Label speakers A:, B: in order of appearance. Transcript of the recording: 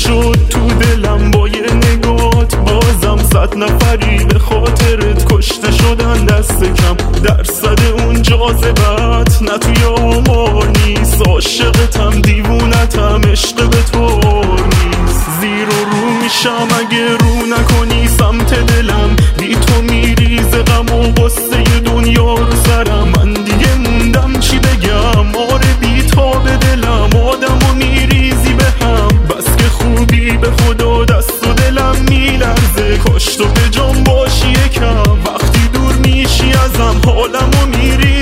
A: شد تو دلم با یه نگات، بازم 100 نفری به خاطرت کشته شدن، دست کم درصد اون جاذبت نه توی آمار نیست. عاشقتم دیوونتم عشق به طور نیست. زیر و رو میشم اگه رو نکنی سمت دلم، بی تو میریزه غم و غصه دنیا رو سرم. من دیگه موندم چی بگم، آره بی تا به دلم آدمو میریزی به هم. بس که خوبی به خدا دست و دلم میلرزه، کاش تو به جان باشی یکم. وقتی دور میشی ازم حالمو میریزی